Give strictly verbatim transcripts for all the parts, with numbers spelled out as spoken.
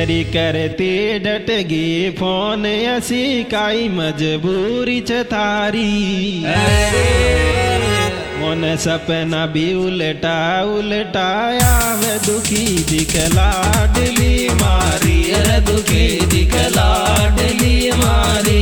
तेरी करती डटगी फोन ऐसी काई मजबूरी छ थारी। मोन सपना भी उल्टा उल्टाया वे दुखी दिखला डली मारी। अरे दुखी दिखला डली मारी।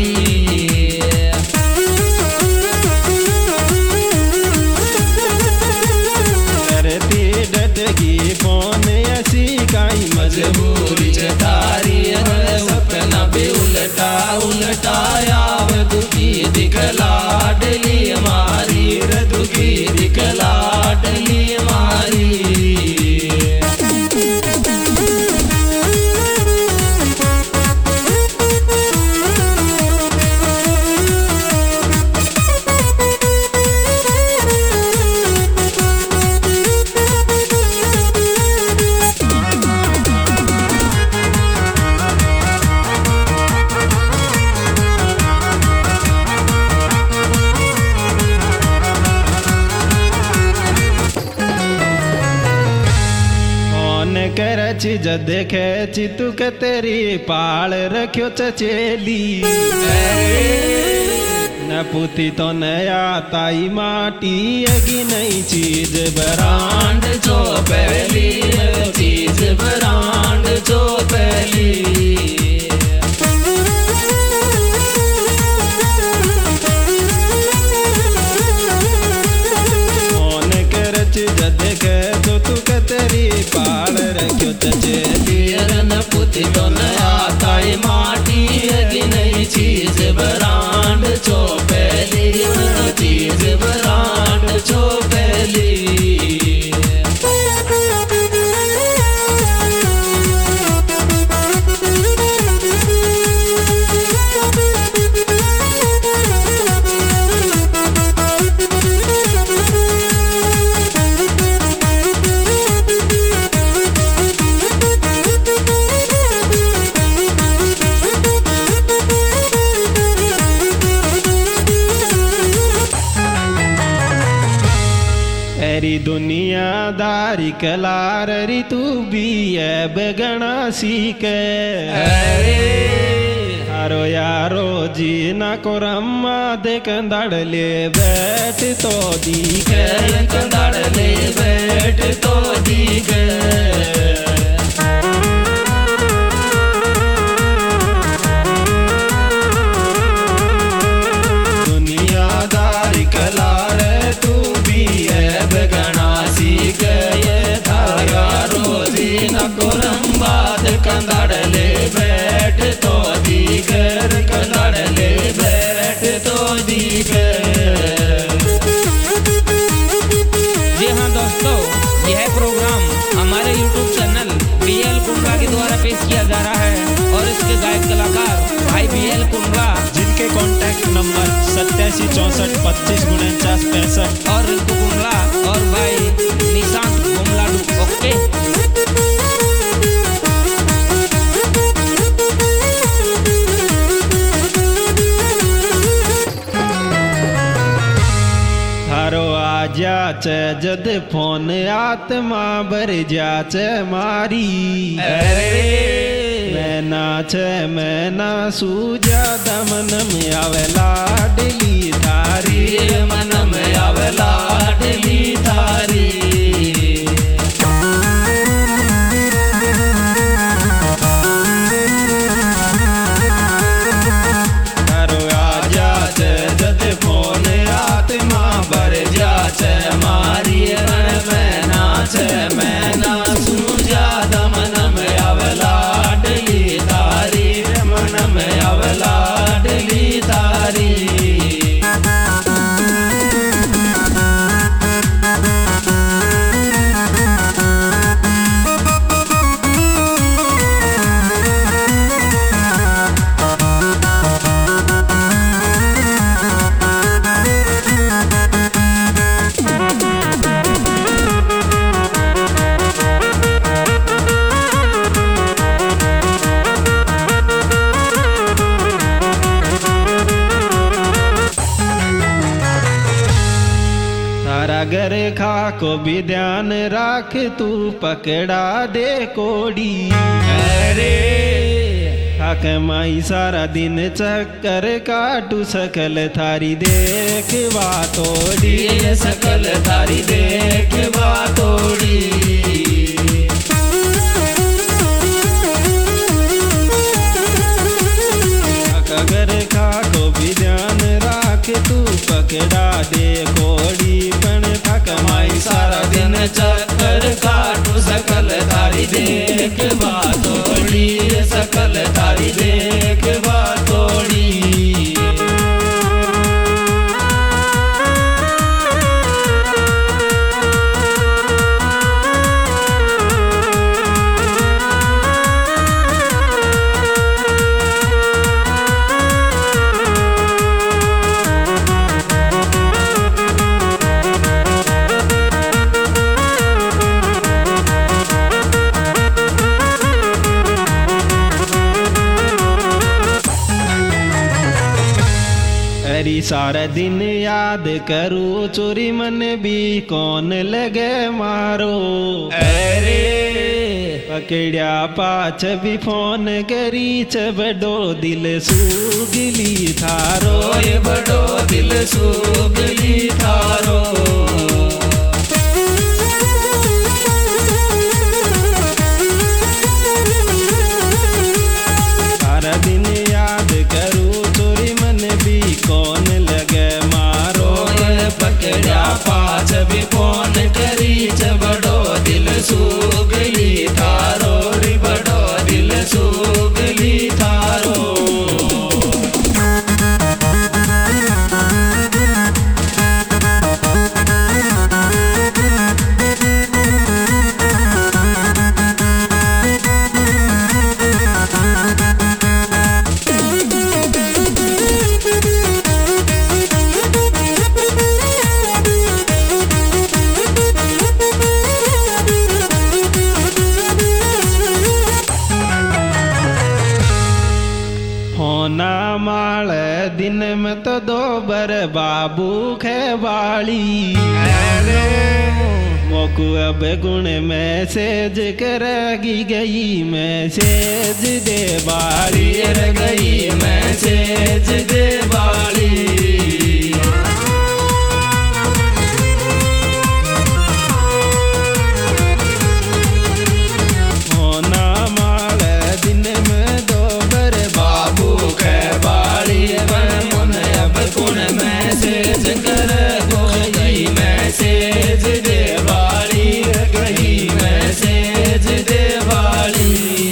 करती डटगी फोन ऐसी काई मजबूरी छ थारी। अरे सपना भी उल्टा उल्टाया वे दुखी दिखला डली मारी। रे दुखी दिखला डली मारी। करच जद खेच तू के तेरी पाल रखियो चचेली। न पुती तो नया ताई माटी अगी नई चीज बरांड जो पहली चीज बरांड जो पहली। मोन करच जद खेच तू के तेरी पाल रखियो चचेली। न पुती तो नया ताई माटी अगी नई चीज बरांड जो पहली। चीज बरांड जो पहली। तेरी दुनियादारी कलार री तू भी है बगना सीखे। हारो यारो जी ना को रम्मा दे कंदाड़ ले बैठ तो दीखे। कंदाड़ ले बैठ तो दीखे। दुनियादारी कलार तू भी है बगना सीखे। धारा रोजी न कोरम्बाद कंदाड़ ले बैठ तो दीगर। कंदाड़ ले बैठ तो दीगर। जी हाँ दोस्तों, यह प्रोग्राम हमारे YouTube channel B L Kunda के द्वारा पेश किया जा रहा है और इसके गायक कलाकार भाई बी एल कुंडा, जिनके कॉन्टैक्ट नंबर सत्तासी चौसठ पच्चीस उनचास पैंसठ और रितु कुंडला और भाई निशांत बुमलाडू। ओके। थारो आ जाच जद फोन आत्मा भर जाच मारी। मैं नाच मैं ना सूजा दमन में आवेला डली थारी। मन में आवेला डली थारी। थारो आ जाच जद फोन आत्मा भर जाच मारी। मैं नाच मैं ना सूजा दमन में आवेला डली थारी। मन में आवेला डली थारी। को भी ध्यान राख तू पकड़ा दे कोड़ी। अरे थाक माई सारा दिन चक्कर काटू सकल थारी देख तोड़ी। ये सकल थारी देख तोड़ी। अगर खा को भी ध्यान राख तू पकड़ा दे कोड़ी। पण थक माई सारा दिन चक्कर काटू सकल थारी देख तोड़ी। सकल थारी देख तोड़ी। अरी सारा दिन याद करूँ चोरी मन भी कौन लगे मारो। अरे पकड़िया पाछ भी फोन करी च बड़ो दिल सूगली थारो। ये बड़ो दिल सूगली थारो। सारा दिन याद करूँ चोरी मन भी कौन लगे मारो। पकड़ा पाछ भी फोन करी च बड़ो दिल सूगली थारो। रे बड़ो दिल सूगली थारो। होना माल दिन में तो दो बर बाबू खेवाली। मोकू अब गुण मैसेज करेगी गई मैसेज दे बाली। गई मैसेज दे बाली। होना माल दिन में दो बर बाबू खेवाली। मन अब गुण मैसेज कर गई मैसेज दे बाली। गई मैसेज दे बाली।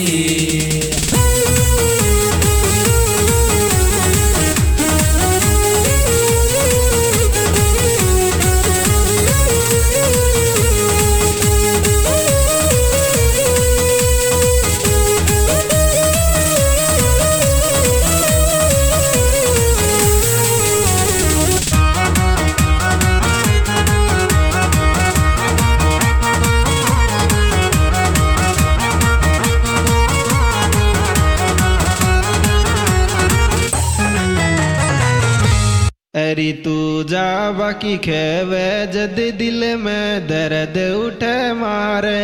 अरे तू जा बाकी खेवे जद दिल में दर्द उठे मारे।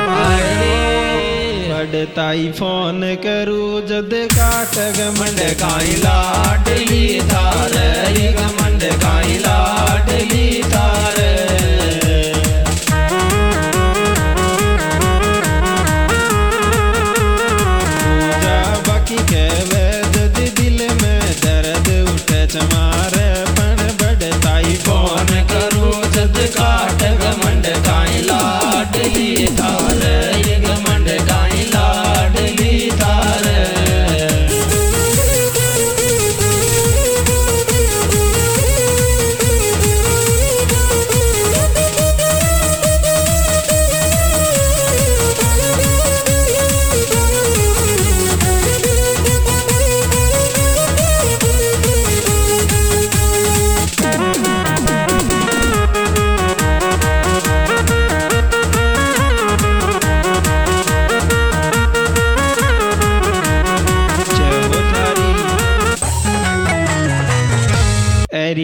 बड़ताई फोन करूँ जद काट गमंड काई लाडली थारे। गमंड काई लाडली थारे। जा बाकी खेवे जद दिल में दर्द उठे चमारे। पण बड़ताई फोन करूँ जद काट गमंड काई लाडली थारे। गमंड काई लाडली थारे।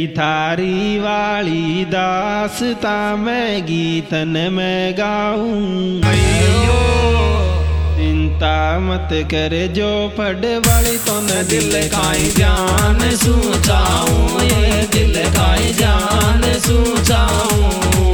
तेरी थारी वाली दासता मैं गीतन में गाऊं। चिंता मत कर जो पढ़ वाली तो न दिल काई जान सूचाऊं, ये दिल काई जान सूचाऊं।